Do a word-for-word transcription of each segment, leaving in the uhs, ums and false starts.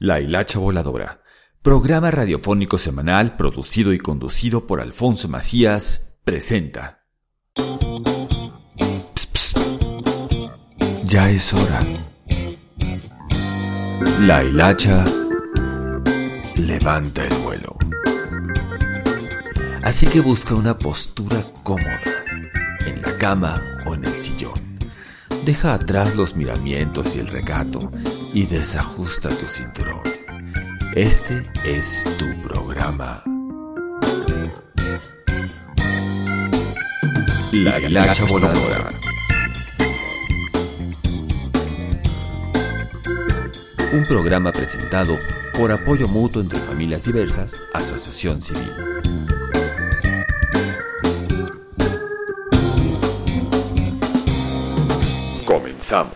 La Hilacha Voladora, programa radiofónico semanal producido y conducido por Alfonso Macías, presenta. Psst, psst. Ya es hora. La Hilacha levanta el vuelo. Así que busca una postura cómoda, en la cama o en el sillón. Deja atrás los miramientos y el recato y desajusta tu cinturón. Este es tu programa. La Hilacha Voladora. Un programa presentado por Apoyo Mutuo entre Familias Diversas, Asociación Civil. Comenzamos.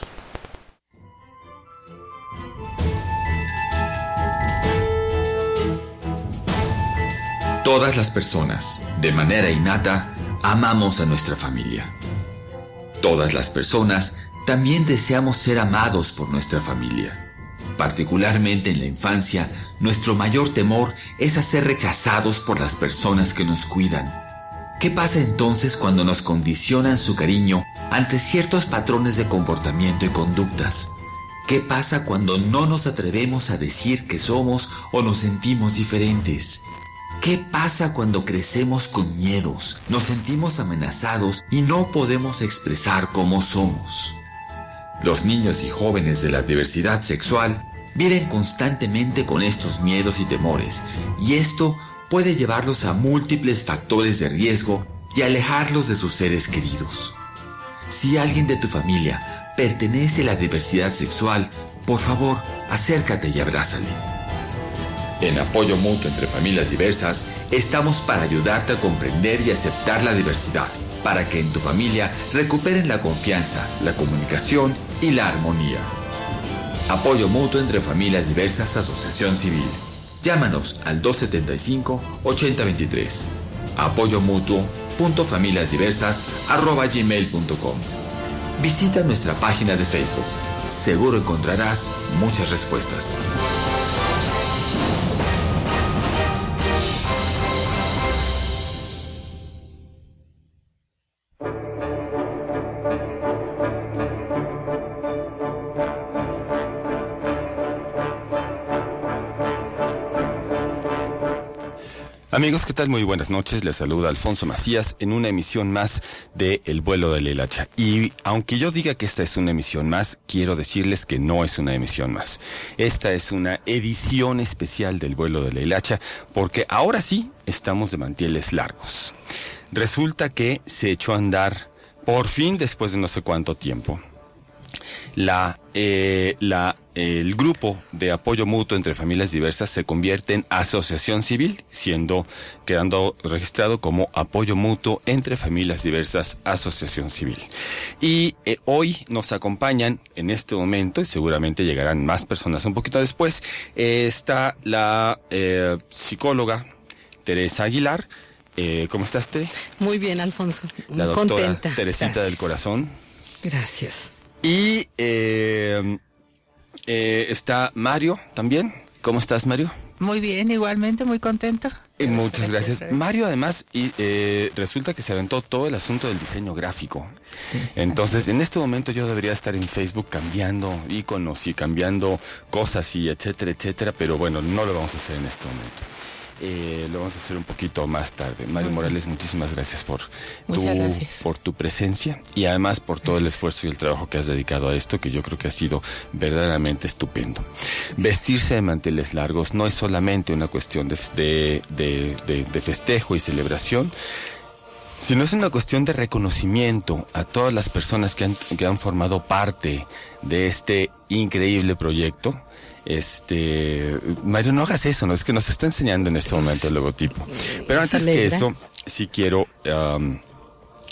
Todas las personas, de manera innata, amamos a nuestra familia. Todas las personas también deseamos ser amados por nuestra familia. Particularmente en la infancia, nuestro mayor temor es a ser rechazados por las personas que nos cuidan. ¿Qué pasa entonces cuando nos condicionan su cariño ante ciertos patrones de comportamiento y conductas? ¿Qué pasa cuando no nos atrevemos a decir que somos o nos sentimos diferentes? ¿Qué pasa cuando crecemos con miedos, nos sentimos amenazados y no podemos expresar cómo somos? Los niños y jóvenes de la diversidad sexual viven constantemente con estos miedos y temores, y esto puede llevarlos a múltiples factores de riesgo y alejarlos de sus seres queridos. Si alguien de tu familia pertenece a la diversidad sexual, por favor, acércate y abrázale. En Apoyo Mutuo entre Familias Diversas, estamos para ayudarte a comprender y aceptar la diversidad, para que en tu familia recuperen la confianza, la comunicación y la armonía. Apoyo Mutuo entre Familias Diversas, Asociación Civil. Llámanos al dos setenta y cinco, ochenta veintitrés. apoyo mutuo punto familias diversas arroba gmail punto com. Visita nuestra página de Facebook. Seguro encontrarás muchas respuestas. Amigos, ¿qué tal? Muy buenas noches. Les saluda Alfonso Macías en una emisión más de El Vuelo de la Hilacha. Y aunque yo diga que esta es una emisión más, quiero decirles que no es una emisión más. Esta es una edición especial del Vuelo de la Hilacha, porque ahora sí estamos de manteles largos. Resulta que se echó a andar, por fin, después de no sé cuánto tiempo, La, eh, la, eh, el grupo de apoyo mutuo entre familias diversas se convierte en asociación civil, siendo, quedando registrado como apoyo mutuo entre familias diversas, asociación civil. Y eh, hoy nos acompañan en este momento, y seguramente llegarán más personas un poquito después, eh, está la eh, psicóloga Teresa Aguilar. Eh, ¿Cómo estás, Tere? Muy bien, Alfonso. La doctora contenta. Teresita Gracias. del Corazón. Gracias. Y eh, eh, está Mario también. ¿Cómo estás, Mario? Muy bien, igualmente, muy contento. Eh, muchas gracias. Mario, además, y, eh, resulta que se aventó todo el asunto del diseño gráfico. Sí, Entonces, en este momento yo debería estar en Facebook cambiando íconos y cambiando cosas y etcétera, etcétera, pero bueno, no lo vamos a hacer en este momento. Eh, lo vamos a hacer un poquito más tarde. Mario Morales, muchísimas gracias por tu, gracias. por tu presencia y además por todo el esfuerzo y el trabajo que has dedicado a esto, que yo creo que ha sido verdaderamente estupendo. Vestirse de manteles largos no es solamente una cuestión de, de, de, de, de festejo y celebración, sino es una cuestión de reconocimiento a todas las personas que han, que han formado parte de este increíble proyecto. Este, Mario, no hagas eso, no es que nos está enseñando en este momento el logotipo. Pero antes que eso, sí quiero um,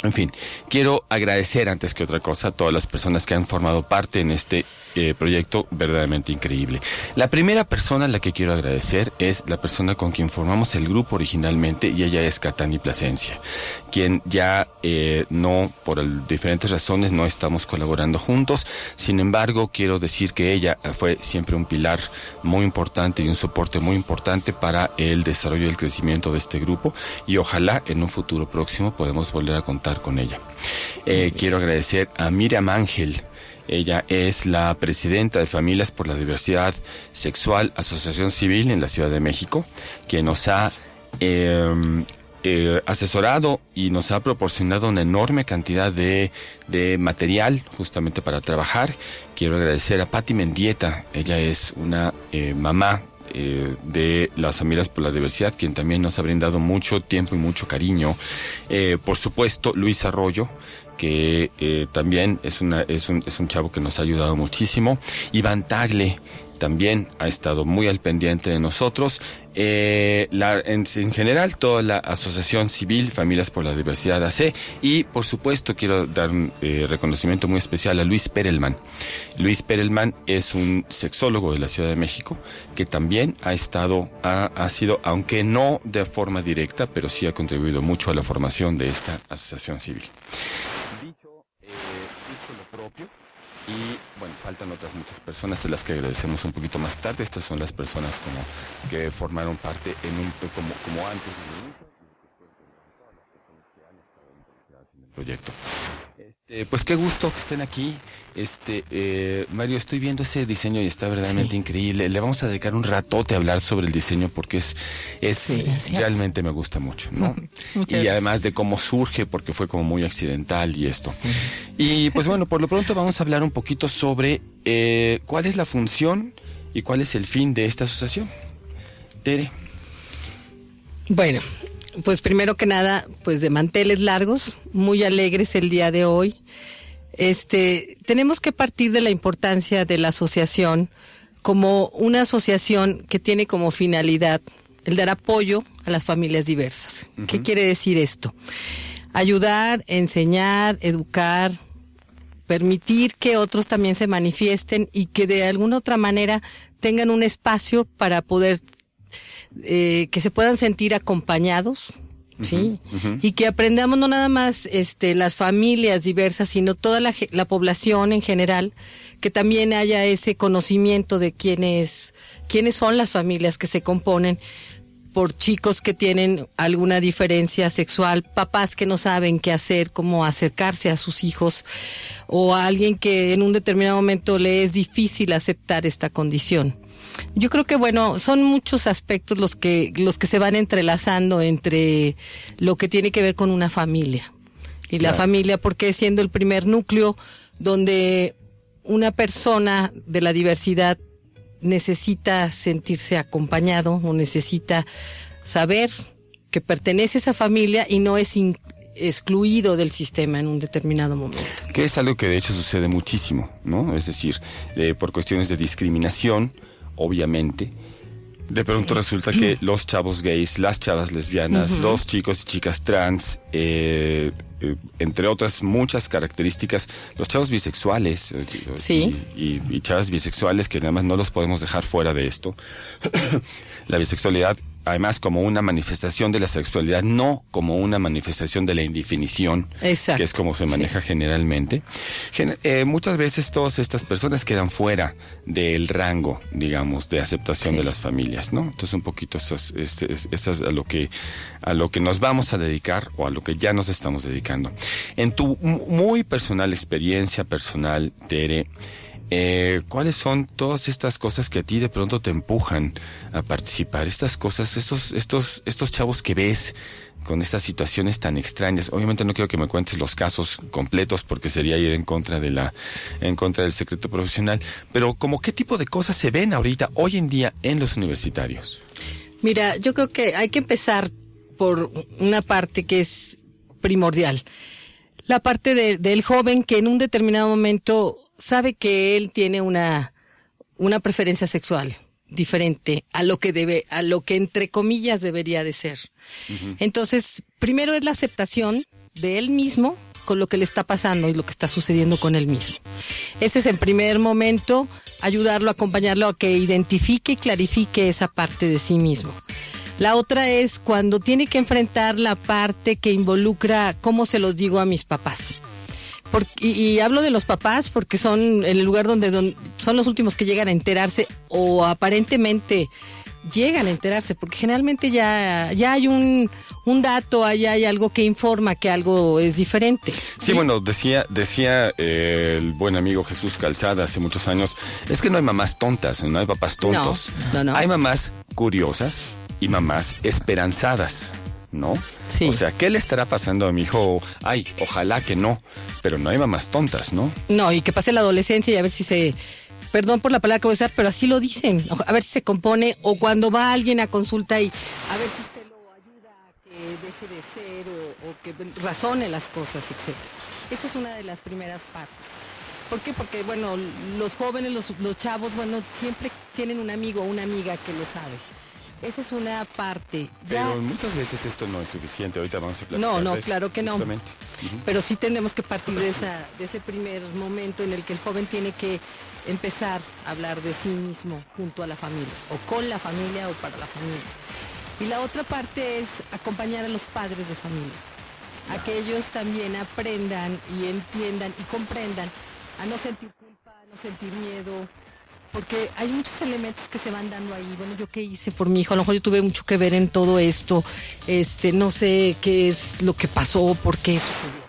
En fin, quiero agradecer antes que otra cosa a todas las personas que han formado parte en este eh, proyecto verdaderamente increíble. La primera persona a la que quiero agradecer es la persona con quien formamos el grupo originalmente, y ella es Catani Plasencia, quien ya eh, no, por el, diferentes razones, no estamos colaborando juntos. Sin embargo, quiero decir que ella fue siempre un pilar muy importante y un soporte muy importante para el desarrollo y el crecimiento de este grupo, y ojalá en un futuro próximo podamos volver a contar con ella. Eh, quiero agradecer a Miriam Ángel. Ella es la presidenta de Familias por la Diversidad Sexual, Asociación Civil en la Ciudad de México, que nos ha eh, eh, asesorado y nos ha proporcionado una enorme cantidad de, de material justamente para trabajar. Quiero agradecer a Patti Mendieta. Ella es una eh, mamá Eh, de las Familias por la Diversidad, quien también nos ha brindado mucho tiempo y mucho cariño. Eh, por supuesto, Luis Arroyo, que eh, también es, una, es, un, es un chavo que nos ha ayudado muchísimo. Iván Tagle también ha estado muy al pendiente de nosotros. Eh, la, en, en general, toda la Asociación Civil Familias por la Diversidad A C, y por supuesto quiero dar un eh, reconocimiento muy especial a Luis Perelman. Luis Perelman es un sexólogo de la Ciudad de México que también ha estado, ha, ha sido, aunque no de forma directa, pero sí ha contribuido mucho a la formación de esta Asociación Civil. Dicho, eh, dicho lo propio, y bueno, faltan otras muchas personas a las que agradecemos un poquito más tarde. Estas son las personas como que formaron parte en un como, como antes del inicio, en el proyecto. Este, pues qué gusto que estén aquí. Este eh, Mario, estoy viendo ese diseño y está verdaderamente sí. increíble. Le vamos a dedicar un ratote a hablar sobre el diseño porque es, es sí, realmente me gusta mucho, ¿no? Y gracias. Además de cómo surge, porque fue como muy accidental y esto. Sí. Y pues bueno, por lo pronto vamos a hablar un poquito sobre eh, cuál es la función y cuál es el fin de esta asociación. Tere. Bueno, pues primero que nada, pues de manteles largos, muy alegres el día de hoy. Este, tenemos que partir de la importancia de la asociación como una asociación que tiene como finalidad el dar apoyo a las familias diversas. Uh-huh. ¿Qué quiere decir esto? Ayudar, enseñar, educar, permitir que otros también se manifiesten y que de alguna otra manera tengan un espacio para poder eh, que se puedan sentir acompañados. Sí, uh-huh. Y que aprendamos no nada más este las familias diversas, sino toda la, la población en general, que también haya ese conocimiento de quiénes quiénes son las familias que se componen por chicos que tienen alguna diferencia sexual, papás que no saben qué hacer, cómo acercarse a sus hijos, o a alguien que en un determinado momento le es difícil aceptar esta condición. Yo creo que bueno, son muchos aspectos los que los que se van entrelazando entre lo que tiene que ver con una familia. Y claro. La familia, porque siendo el primer núcleo donde una persona de la diversidad necesita sentirse acompañado o necesita saber que pertenece a esa familia y no es in- excluido del sistema en un determinado momento. Que es algo que de hecho sucede muchísimo, ¿no? Es decir, eh, por cuestiones de discriminación, obviamente, de pronto resulta que los chavos gays, las chavas lesbianas, uh-huh. los chicos y chicas trans, eh, eh, entre otras muchas características, los chavos bisexuales eh, sí. y, y, y chavas bisexuales, que además no los podemos dejar fuera de esto. La bisexualidad, además, como una manifestación de la sexualidad, no como una manifestación de la indefinición, exacto, que es como se maneja sí. generalmente. Gen- eh, muchas veces todas estas personas quedan fuera del rango, digamos, de aceptación sí. de las familias, ¿no? Entonces un poquito eso es, es, es, es a lo que a lo que nos vamos a dedicar o a lo que ya nos estamos dedicando. En tu muy personal experiencia personal, Tere, Eh, ¿cuáles son todas estas cosas que a ti de pronto te empujan a participar? Estas cosas, estos, estos, estos chavos que ves con estas situaciones tan extrañas. Obviamente no quiero que me cuentes los casos completos porque sería ir en contra de la, en contra del secreto profesional. Pero como qué tipo de cosas se ven ahorita, hoy en día, en los universitarios. Mira, yo creo que hay que empezar por una parte que es primordial. La parte de, del joven que en un determinado momento sabe que él tiene una, una preferencia sexual diferente a lo que debe, a lo que entre comillas debería de ser. Uh-huh. Entonces, primero es la aceptación de él mismo con lo que le está pasando y lo que está sucediendo con él mismo. Ese es en primer momento, ayudarlo, acompañarlo a que identifique y clarifique esa parte de sí mismo. La otra es cuando tiene que enfrentar la parte que involucra cómo se los digo a mis papás. Porque, y, y hablo de los papás porque son el lugar donde, donde son los últimos que llegan a enterarse o aparentemente llegan a enterarse, porque generalmente ya, ya hay un, un dato, allá hay algo que informa que algo es diferente. Sí, ¿sí? Bueno, decía, decía eh, el buen amigo Jesús Calzada hace muchos años, es que no hay mamás tontas, no hay papás tontos. No, no, no. Hay mamás curiosas y mamás esperanzadas, ¿no? Sí. O sea, ¿qué le estará pasando a mi hijo? Ay, ojalá que no, pero no hay mamás tontas, ¿no? No, y que pase la adolescencia y a ver si se... Perdón por la palabra que voy a usar, pero así lo dicen. A ver si se compone, o cuando va alguien a consulta y a ver si usted lo ayuda a que deje de ser o, o que razone las cosas, etcétera. Esa es una de las primeras partes. ¿Por qué? Porque, bueno, los jóvenes, los, los chavos, bueno, siempre tienen un amigo o una amiga que lo sabe. Esa es una parte. Ya... Pero muchas veces esto no es suficiente. Ahorita vamos a platicar. No, no, de eso, claro que no. justamente. Uh-huh. Pero sí tenemos que partir de, esa, de ese primer momento en el que el joven tiene que empezar a hablar de sí mismo junto a la familia, o con la familia o para la familia. Y la otra parte es acompañar a los padres de familia, a que ellos también aprendan y entiendan y comprendan a no sentir culpa, a no sentir miedo, porque hay muchos elementos que se van dando ahí. Bueno, yo qué hice por mi hijo, a lo mejor yo tuve mucho que ver en todo esto, este, no sé qué es lo que pasó, por qué sucedió.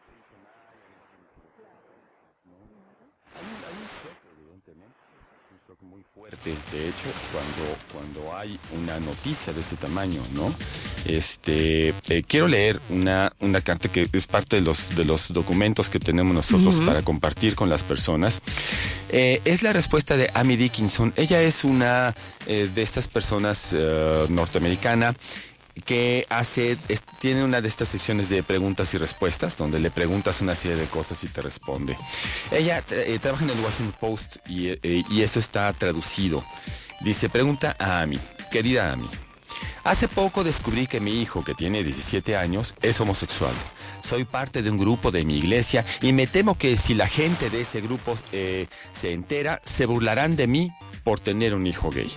Muy fuerte, de hecho, cuando, cuando hay una noticia de ese tamaño, ¿no? Este, eh, quiero leer una, una carta que es parte de los, de los documentos que tenemos nosotros uh-huh. para compartir con las personas. Eh, es la respuesta de Amy Dickinson. Ella es una eh, de estas personas uh, norteamericana que hace, es, tiene una de estas sesiones de preguntas y respuestas, donde le preguntas una serie de cosas y te responde. Ella eh, trabaja en el Washington Post y, eh, y eso está traducido. Dice, pregunta a Amy, querida Amy, hace poco descubrí que mi hijo, que tiene diecisiete años, es homosexual. Soy parte de un grupo de mi iglesia y me temo que si la gente de ese grupo eh, se entera, se burlarán de mí por tener un hijo gay.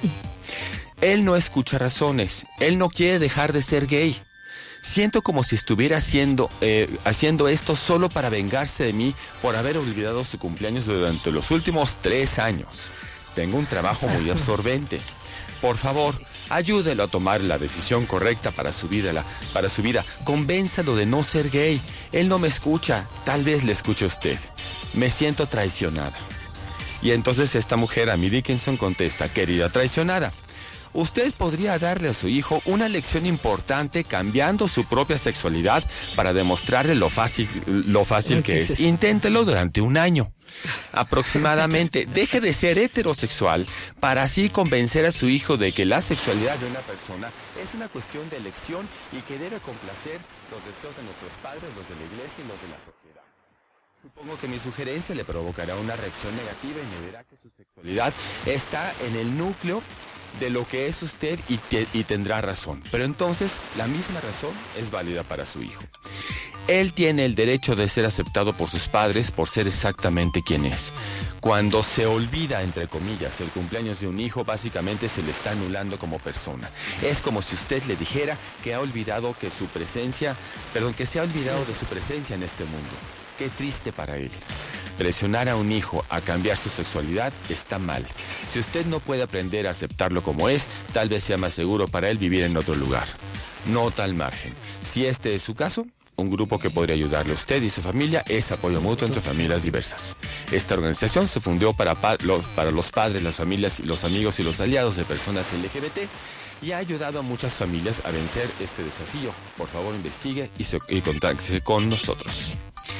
Él no escucha razones. Él no quiere dejar de ser gay. Siento como si estuviera haciendo, eh, haciendo esto solo para vengarse de mí por haber olvidado su cumpleaños durante los últimos tres años. Tengo un trabajo muy absorbente. Por favor, ayúdelo a tomar la decisión correcta para su vida. La, para su vida. Convénzalo de no ser gay. Él no me escucha. Tal vez le escuche a usted. Me siento traicionada. Y entonces esta mujer, Amy Dickinson, contesta, querida traicionada, usted podría darle a su hijo una lección importante cambiando su propia sexualidad para demostrarle lo fácil, lo fácil que es. Inténtelo durante un año. Aproximadamente. Deje de ser heterosexual para así convencer a su hijo de que la sexualidad de una persona es una cuestión de elección y que debe complacer los deseos de nuestros padres, los de la iglesia y los de la sociedad. Supongo que mi sugerencia le provocará una reacción negativa y me dirá que su sexualidad está en el núcleo de lo que es usted y, te, y tendrá razón. Pero entonces la misma razón es válida para su hijo. Él tiene el derecho de ser aceptado por sus padres por ser exactamente quien es. Cuando se olvida, entre comillas, el cumpleaños de un hijo, básicamente se le está anulando como persona. Es como si usted le dijera que ha olvidado que su presencia, perdón, que se ha olvidado de su presencia en este mundo. Qué triste para él. Presionar a un hijo a cambiar su sexualidad está mal. Si usted no puede aprender a aceptarlo como es, tal vez sea más seguro para él vivir en otro lugar. Nota al margen. Si este es su caso, un grupo que podría ayudarle a usted y su familia es Apoyo Mutuo entre Familias Diversas. Esta organización se fundó para, pa- lo, para los padres, las familias, los amigos y los aliados de personas L G B T y ha ayudado a muchas familias a vencer este desafío. Por favor, investigue y, se, y contáctese con nosotros.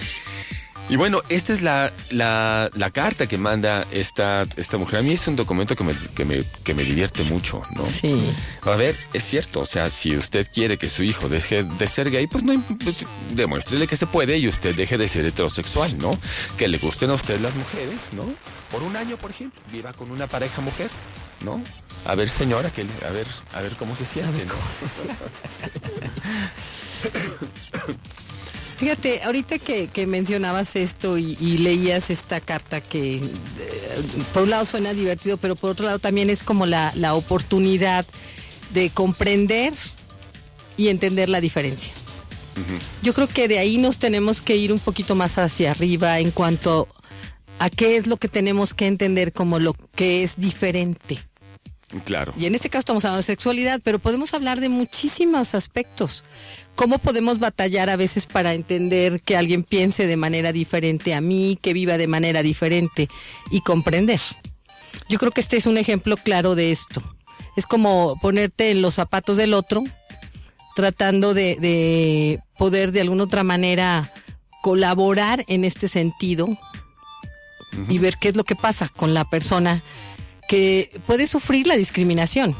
Y bueno, esta es la, la, la carta que manda esta, esta mujer. A mí es un documento que me, que, me, que me divierte mucho, ¿no? Sí. A ver, es cierto, o sea, si usted quiere que su hijo deje de ser gay, pues no, demuéstrele que se puede y usted deje de ser heterosexual, ¿no? Que le gusten a usted las mujeres, ¿no? Por un año, por ejemplo, viva con una pareja mujer, ¿no? A ver, señora, que a ver, a ver cómo se siente, ¿no? Fíjate, ahorita que, que mencionabas esto y, y leías esta carta que eh, por un lado suena divertido, pero por otro lado también es como la, la oportunidad de comprender y entender la diferencia. Uh-huh. Yo creo que de ahí nos tenemos que ir un poquito más hacia arriba en cuanto a qué es lo que tenemos que entender como lo que es diferente. Claro. Y en este caso estamos hablando de sexualidad, pero podemos hablar de muchísimos aspectos. ¿Cómo podemos batallar a veces para entender que alguien piense de manera diferente a mí, que viva de manera diferente y comprender? Yo creo que este es un ejemplo claro de esto. Es como ponerte en los zapatos del otro, tratando de, de poder de alguna otra manera colaborar en este sentido uh-huh. y ver qué es lo que pasa con la persona que puede sufrir la discriminación.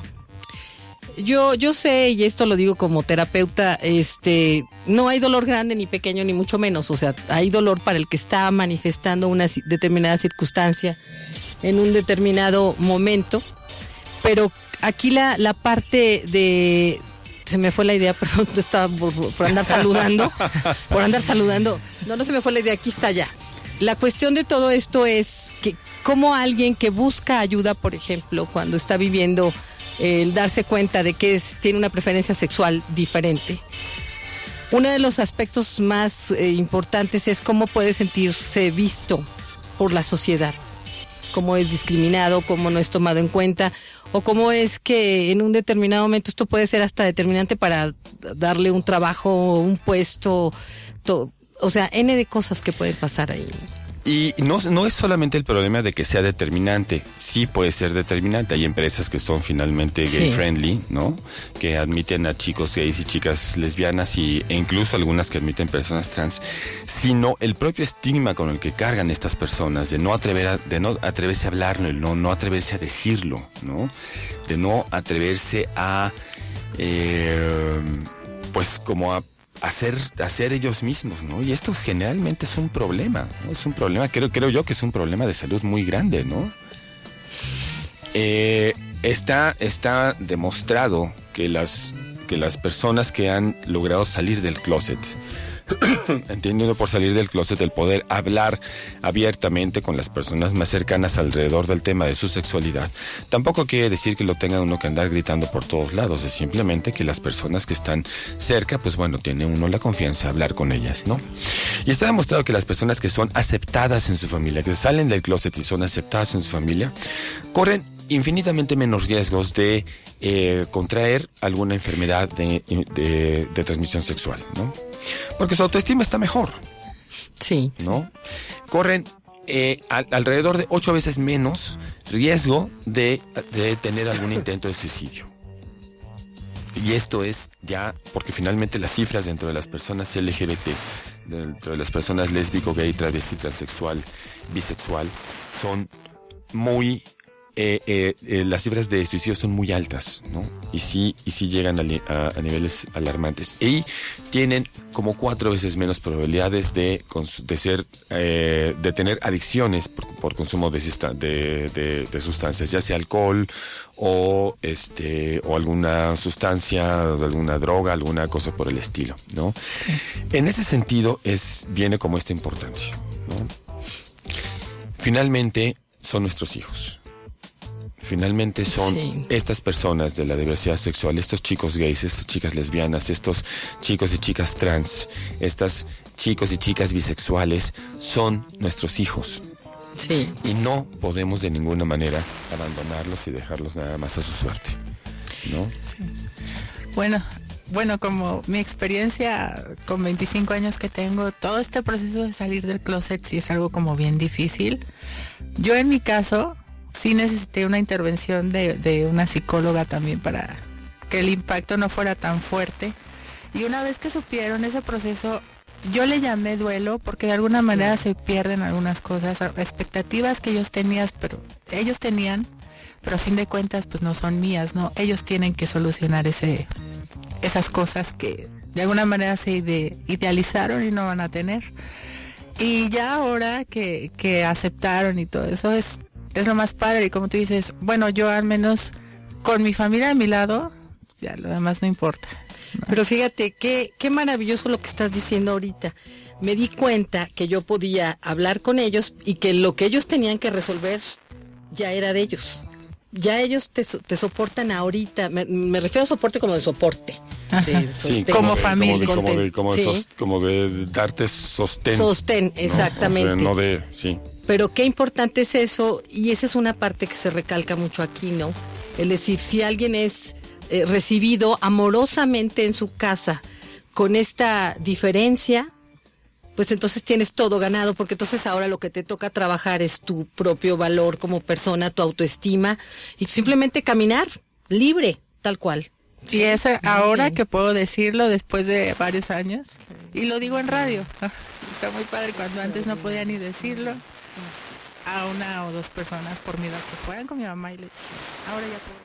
Yo, yo sé, y esto lo digo como terapeuta, este, no hay dolor grande ni pequeño ni mucho menos, o sea, hay dolor para el que está manifestando una determinada circunstancia en un determinado momento, pero aquí la, la parte de, se me fue la idea, perdón, estaba por, por andar saludando, por andar saludando, no, no se me fue la idea, aquí está ya. La cuestión de todo esto es que como alguien que busca ayuda, por ejemplo, cuando está viviendo el darse cuenta de que es, tiene una preferencia sexual diferente. Uno de los aspectos más eh, importantes es cómo puede sentirse visto por la sociedad, cómo es discriminado, cómo no es tomado en cuenta, o cómo es que en un determinado momento esto puede ser hasta determinante para darle un trabajo, un puesto, to, o sea, N de cosas que pueden pasar ahí. Y no, no es solamente el problema de que sea determinante, sí puede ser determinante. Hay empresas que son finalmente gay sí. friendly, ¿no? Que admiten a chicos gays y chicas lesbianas y, e incluso algunas que admiten personas trans, sino el propio estigma con el que cargan estas personas, de no atrever a, de no atreverse a hablarlo, no, no atreverse a decirlo, ¿no? De no atreverse a, eh, pues como a hacer hacer ellos mismos, ¿no? Y esto generalmente es un problema, ¿no? Es un problema, creo, creo yo que es un problema de salud muy grande, ¿no? Eh, está, está demostrado que las, que las personas que han logrado salir del closet, entendiendo por salir del closet el poder hablar abiertamente con las personas más cercanas alrededor del tema de su sexualidad, tampoco quiere decir que lo tenga uno que andar gritando por todos lados, es simplemente que las personas que están cerca, pues bueno, tiene uno la confianza de hablar con ellas, ¿no? Y está demostrado que las personas que son aceptadas en su familia, que salen del closet y son aceptadas en su familia, corren infinitamente menos riesgos de eh, contraer alguna enfermedad de, de, de transmisión sexual, ¿no? Porque su autoestima está mejor. Sí. ¿No? Corren eh, al, alrededor de ocho veces menos riesgo de, de tener algún intento de suicidio. Y esto es ya porque finalmente las cifras dentro de las personas L G B T, dentro de las personas lésbico, gay, travesti, transexual, bisexual, son muy... Eh, eh, eh, las cifras de suicidio son muy altas, ¿no? Y sí, y sí llegan a, a, a niveles alarmantes. Y tienen como cuatro veces menos probabilidades de, de ser, eh, de tener adicciones por, por consumo de, de, de, de sustancias, ya sea alcohol o este, o alguna sustancia, alguna droga, alguna cosa por el estilo, ¿no? Sí. En ese sentido es, viene como esta importancia, ¿no? Finalmente, son nuestros hijos. Finalmente son sí. estas personas de la diversidad sexual, estos chicos gays, estas chicas lesbianas, estos chicos y chicas trans, estas chicos y chicas bisexuales, son nuestros hijos. Sí. Y no podemos de ninguna manera abandonarlos y dejarlos nada más a su suerte, ¿no? Sí. Bueno, bueno, como mi experiencia con veinticinco años que tengo, todo este proceso de salir del closet sí es algo como bien difícil. Yo en mi caso... sí necesité una intervención de, de una psicóloga también para que el impacto no fuera tan fuerte. Y una vez que supieron ese proceso, yo le llamé duelo porque de alguna manera se pierden algunas cosas, expectativas que ellos tenían, pero ellos tenían, pero a fin de cuentas pues no son mías, ¿no? Ellos tienen que solucionar ese, esas cosas que de alguna manera se ide, idealizaron y no van a tener. Y ya ahora que, que aceptaron y todo eso es... es lo más padre, y como tú dices, bueno, yo al menos con mi familia a mi lado, ya lo demás no importa, ¿no? Pero fíjate, qué, qué maravilloso lo que estás diciendo ahorita. Me di cuenta que yo podía hablar con ellos y que lo que ellos tenían que resolver ya era de ellos. Ya ellos te, te soportan ahorita. Me, me refiero a soporte como de soporte. De sí, como de, familia. Como de, como de, como de, sí. sos, como de darte sostén. Sostén, exactamente. ¿no? O sea, no de, sí. Pero qué importante es eso, y esa es una parte que se recalca mucho aquí, ¿no? Es decir, si alguien es eh, recibido amorosamente en su casa con esta diferencia, pues entonces tienes todo ganado, porque entonces ahora lo que te toca trabajar es tu propio valor como persona, tu autoestima, y simplemente caminar libre, tal cual. Y es ahora que puedo decirlo después de varios años, y lo digo en radio. Está muy padre cuando antes no podía ni decirlo a una o dos personas por miedo a que fueran con mi mamá, y le dije, ahora ya puedo.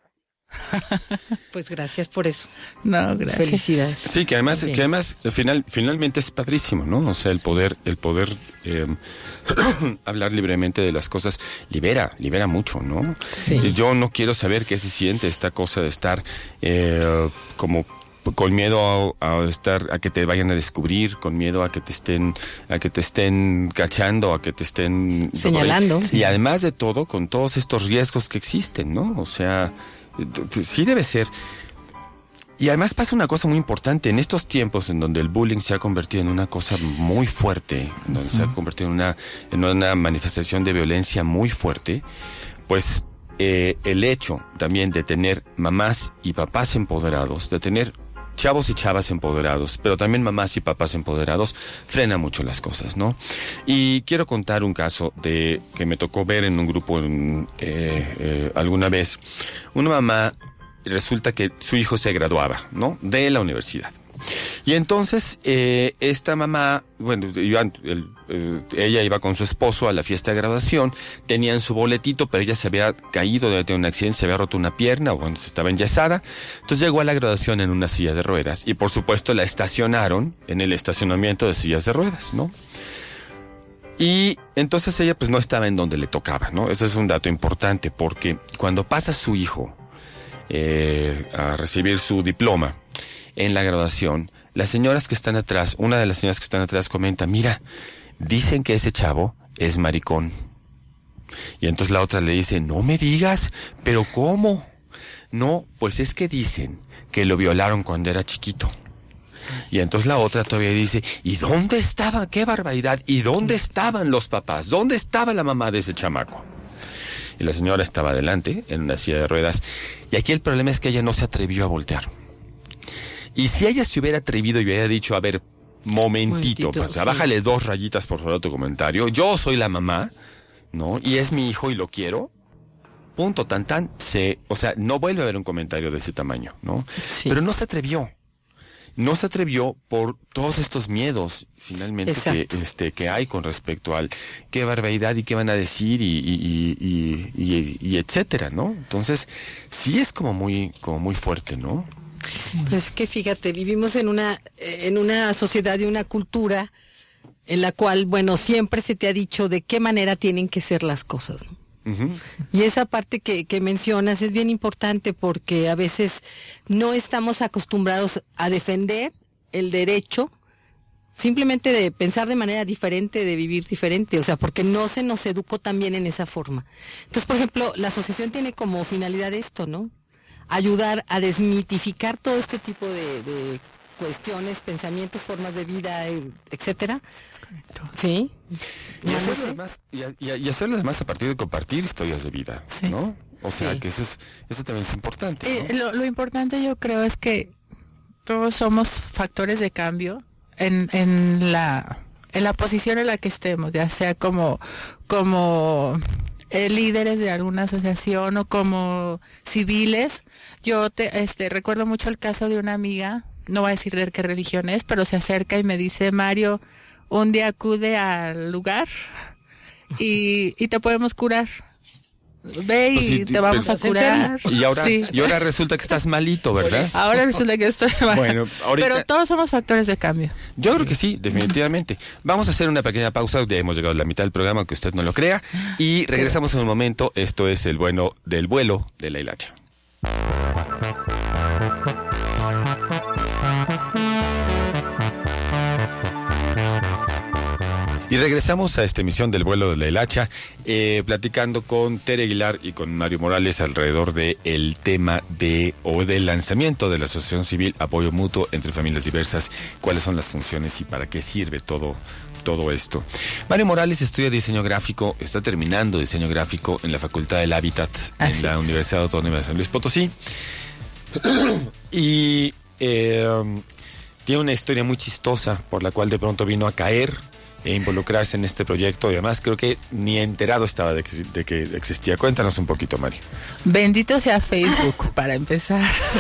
Pues gracias por eso. No, gracias. Felicidades. Sí, que además, que además final, finalmente es padrísimo, ¿no? O sea, el poder, el poder eh, hablar libremente de las cosas libera, libera mucho, ¿no? Sí. Yo no quiero saber qué se siente esta cosa de estar eh, como con miedo a, a estar, a que te vayan a descubrir, con miedo a que te estén, a que te estén cachando, a que te estén señalando. Y además de todo, con todos estos riesgos que existen, ¿no? O sea, sí debe ser. Y además pasa una cosa muy importante en estos tiempos en donde el bullying se ha convertido en una cosa muy fuerte, en donde uh-huh. se ha convertido en una, en una manifestación de violencia muy fuerte, pues eh, el hecho también de tener mamás y papás empoderados, de tener chavos y chavas empoderados, pero también mamás y papás empoderados, frena mucho las cosas, ¿no? Y quiero contar un caso de que me tocó ver en un grupo en, eh, eh, alguna vez. Una mamá, resulta que su hijo se graduaba, ¿no? De la universidad. Y entonces, eh, esta mamá, bueno, iban, el, eh, ella iba con su esposo a la fiesta de graduación, tenían su boletito, pero ella se había caído, había tenido un accidente, se había roto una pierna, o bueno, estaba enyesada. Entonces llegó a la graduación en una silla de ruedas, y por supuesto la estacionaron en el estacionamiento de sillas de ruedas, ¿no? Y entonces ella pues no estaba en donde le tocaba, ¿no? Ese es un dato importante, porque cuando pasa su hijo eh, a recibir su diploma en la graduación, las señoras que están atrás, una de las señoras que están atrás comenta, mira, dicen que ese chavo es maricón. Y entonces la otra le dice, no me digas, pero ¿cómo? No, pues es que dicen que lo violaron cuando era chiquito. Y entonces la otra todavía dice, ¿y dónde estaban? ¡Qué barbaridad! ¿Y dónde estaban los papás? ¿Dónde estaba la mamá de ese chamaco? Y la señora estaba adelante, en una silla de ruedas. Y aquí el problema es que ella no se atrevió a voltear. Y si ella se hubiera atrevido y hubiera dicho, a ver, momentito, momentito o sea, sí. bájale dos rayitas por favor a tu comentario, yo soy la mamá, ¿no? Y es mi hijo y lo quiero, punto, tan tan, se, o sea, no vuelve a haber un comentario de ese tamaño, ¿no? Sí. Pero no se atrevió. No se atrevió por todos estos miedos, finalmente, que, este, que hay con respecto al qué barbaridad y qué van a decir y, y, y, y, y, y etcétera, ¿no? Entonces, sí es como muy, como muy fuerte, ¿no? Pues que fíjate, vivimos en una, en una sociedad y una cultura en la cual, bueno, siempre se te ha dicho de qué manera tienen que ser las cosas, ¿no? Uh-huh. Y esa parte que, que mencionas es bien importante porque a veces no estamos acostumbrados a defender el derecho simplemente de pensar de manera diferente, de vivir diferente, o sea, porque no se nos educó también en esa forma. Entonces, por ejemplo, la asociación tiene como finalidad esto, ¿no? Ayudar a desmitificar todo este tipo de, de cuestiones, pensamientos, formas de vida, etcétera. Sí. Y hacerlo, además, y, y, y hacerlo además a partir de compartir historias de vida, sí. ¿no? O sea, sí. que eso es, eso también es importante, ¿no? Eh, lo, lo importante yo creo es que todos somos factores de cambio en, en la, en la posición en la que estemos, ya sea como, como eh, líderes de alguna asociación o como civiles. Yo te, este, recuerdo mucho el caso de una amiga, no voy a decir de qué religión es, pero se acerca y me dice, Mario, un día acude al lugar y, y te podemos curar. Ve y pues sí, te vamos a curar. Y ahora, sí. y ahora resulta que estás malito, ¿verdad? Ahora resulta que estoy mal. Bueno, ahorita... Pero todos somos factores de cambio. Yo creo que sí, definitivamente. Vamos a hacer una pequeña pausa, ya hemos llegado a la mitad del programa, aunque usted no lo crea, y regresamos en un momento. Esto es el bueno del vuelo de la hilacha. Y regresamos a esta emisión del vuelo de la hilacha, eh, platicando con Tere Aguilar y con Mario Morales alrededor de el tema de o del lanzamiento de la Asociación Civil Apoyo Mutuo entre Familias Diversas, cuáles son las funciones y para qué sirve todo todo esto. Mario Morales estudia diseño gráfico, está terminando diseño gráfico en la Facultad del Hábitat en la Universidad Autónoma de San Luis Potosí. Y eh, tiene una historia muy chistosa por la cual de pronto vino a caer e involucrarse en este proyecto. Y además creo que ni enterado estaba de que, de que existía. Cuéntanos un poquito, Mario. Bendito sea Facebook, para empezar.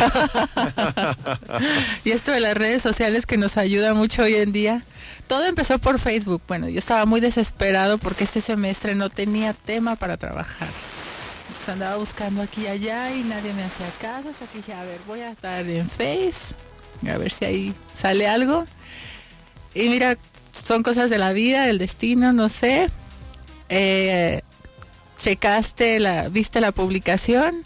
Y esto de las redes sociales que nos ayuda mucho hoy en día. Todo empezó por Facebook. Bueno, yo estaba muy desesperado porque este semestre no tenía tema para trabajar. Entonces andaba buscando aquí y allá y nadie me hacía caso. Hasta que dije, a ver, voy a estar en Face, a ver si ahí sale algo. Y mira, son cosas de la vida, del destino, no sé. Eh, checaste, la, viste la publicación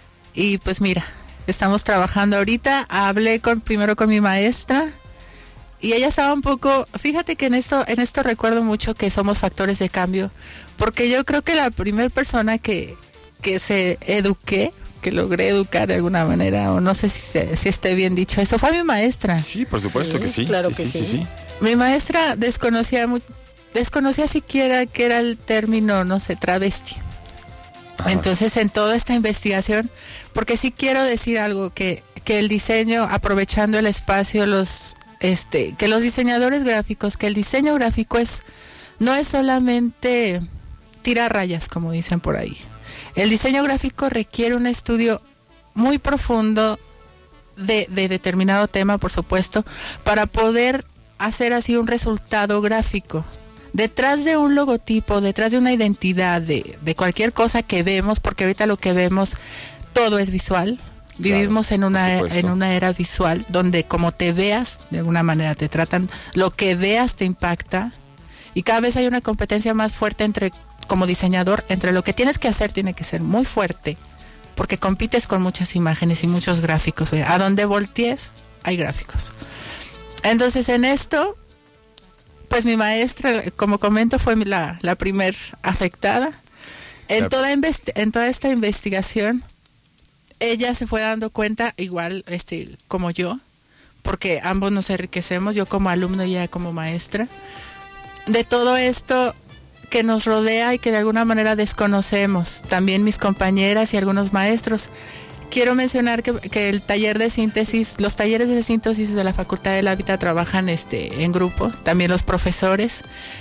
y pues mira, estamos trabajando ahorita. Hablé con primero con mi maestra y ella estaba un poco, fíjate que en esto, en esto recuerdo mucho que somos factores de cambio, porque yo creo que la primera persona que, que se eduqué, que logré educar de alguna manera, o no sé si, se, si esté bien dicho eso, fue mi maestra. Sí, por supuesto sí, que sí. Claro sí, que sí, sí. sí, sí. Mi maestra desconocía muy, desconocía siquiera que era el término, no sé, travesti. Ajá. Entonces, en toda esta investigación, porque sí quiero decir algo, que, que el diseño, aprovechando el espacio, los, este, que los diseñadores gráficos, que el diseño gráfico es, no es solamente tirar rayas, como dicen por ahí. El diseño gráfico requiere un estudio muy profundo de, de determinado tema, por supuesto, para poder hacer así un resultado gráfico. Detrás de un logotipo, detrás de una identidad, de, de cualquier cosa que vemos, porque ahorita lo que vemos, todo es visual. Claro, vivimos en una, en una era visual, donde como te veas, de alguna manera te tratan, lo que veas te impacta, y cada vez hay una competencia más fuerte entre, como diseñador, entre lo que tienes que hacer tiene que ser muy fuerte, porque compites con muchas imágenes y muchos gráficos. A donde voltees, hay gráficos. Entonces, en esto, pues mi maestra, como comento, fue la, la primer afectada. En toda, investi- en toda esta investigación, ella se fue dando cuenta, igual este como yo, porque ambos nos enriquecemos, yo como alumno y ella como maestra, de todo esto que nos rodea y que de alguna manera desconocemos, también mis compañeras y algunos maestros. Quiero mencionar que, que el taller de síntesis, los talleres de síntesis de la Facultad del Hábitat trabajan este, en grupo, también los profesores.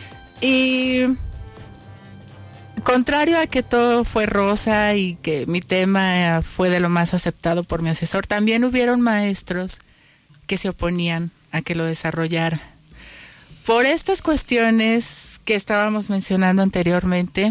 Y contrario a que todo fue rosa y que mi tema fue de lo más aceptado por mi asesor, también hubieron maestros que se oponían a que lo desarrollara. Por estas cuestiones que estábamos mencionando anteriormente,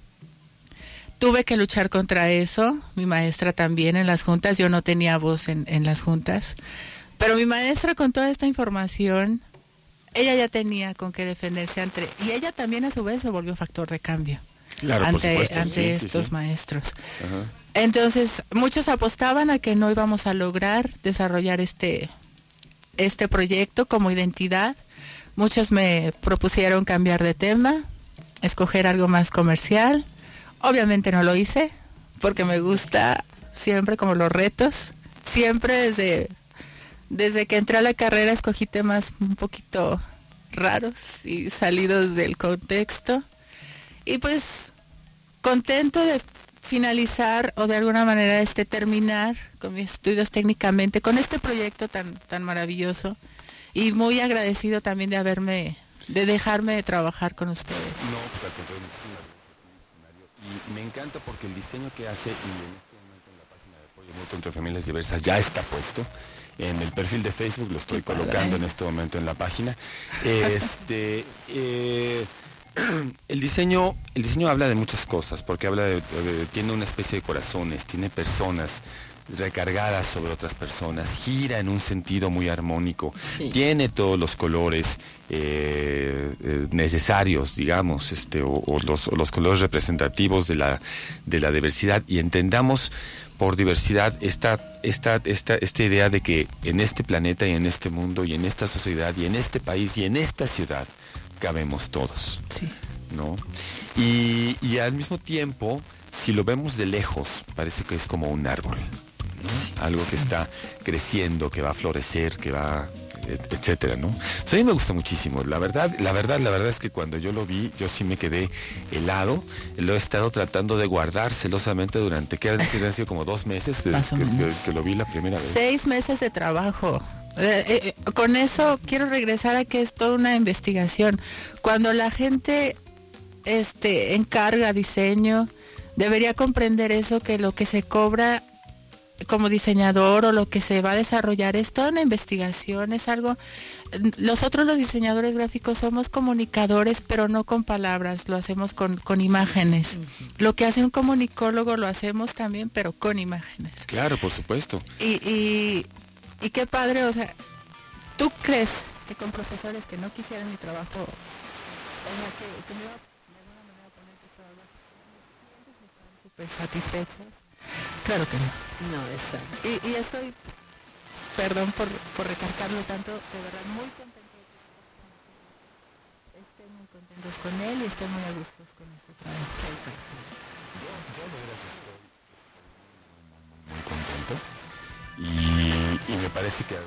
tuve que luchar contra eso, mi maestra también en las juntas, yo no tenía voz en, en las juntas, pero mi maestra con toda esta información, ella ya tenía con qué defenderse ante, y ella también a su vez se volvió factor de cambio, claro, ante, por supuesto. ante sí, estos sí, sí. maestros. Ajá. Entonces, muchos apostaban a que no íbamos a lograr desarrollar este, este proyecto como identidad. Muchos me propusieron cambiar de tema, escoger algo más comercial. Obviamente no lo hice, porque me gusta siempre como los retos. Siempre desde, desde que entré a la carrera escogí temas un poquito raros y salidos del contexto. Y pues contento de finalizar o de alguna manera este terminar con mis estudios técnicamente, con este proyecto tan, tan maravilloso. Y muy agradecido también de haberme, de dejarme trabajar con ustedes. No, pues al contrario, y me encanta porque el diseño que hace, y en este momento en la página de Apoyo Mutuo entre Familias Diversas ya está puesto, en el perfil de Facebook lo estoy Qué colocando padre. En este momento en la página. Este, eh, el diseño, el diseño habla de muchas cosas, porque habla de, de, tiene una especie de corazones, tiene personas recargadas sobre otras personas, gira en un sentido muy armónico, sí. Tiene todos los colores eh, eh, necesarios, digamos, este, o, o, los, o los colores representativos de la, de la diversidad, y entendamos por diversidad esta, esta, esta, esta idea de que en este planeta y en este mundo y en esta sociedad y en este país y en esta ciudad cabemos todos. Sí. ¿No? Y, y al mismo tiempo, si lo vemos de lejos, parece que es como un árbol, ¿no? Sí, algo que sí. está creciendo, que va a florecer, que va, etcétera, ¿no? O sea, a mí me gusta muchísimo. La verdad, la verdad, la verdad es que cuando yo lo vi, yo sí me quedé helado. Lo he estado tratando de guardar celosamente durante, que han sido como dos meses desde que, que, que lo vi la primera vez. Seis meses de trabajo. Eh, eh, con eso quiero regresar a que es toda una investigación. Cuando la gente este encarga diseño, debería comprender eso, que lo que se cobra como diseñador o lo que se va a desarrollar es toda una investigación, es algo. Nosotros los diseñadores gráficos somos comunicadores, pero no con palabras, lo hacemos con, con imágenes. Uh-huh. Lo que hace un comunicólogo lo hacemos también, pero con imágenes. Claro, por supuesto. Y, y, y qué padre, o sea, ¿tú crees que con profesores que no quisieran mi trabajo, o sea, que, que me iba de alguna manera a poner tus trabajos, están súper satisfechos? Claro que no. No, exacto. Y, y estoy, perdón por, por recargarlo tanto, de verdad muy contento de que estén muy contentos con él y estén muy a gustos con este trabajo. Yo, yo de veras estoy muy contento y, y me parece que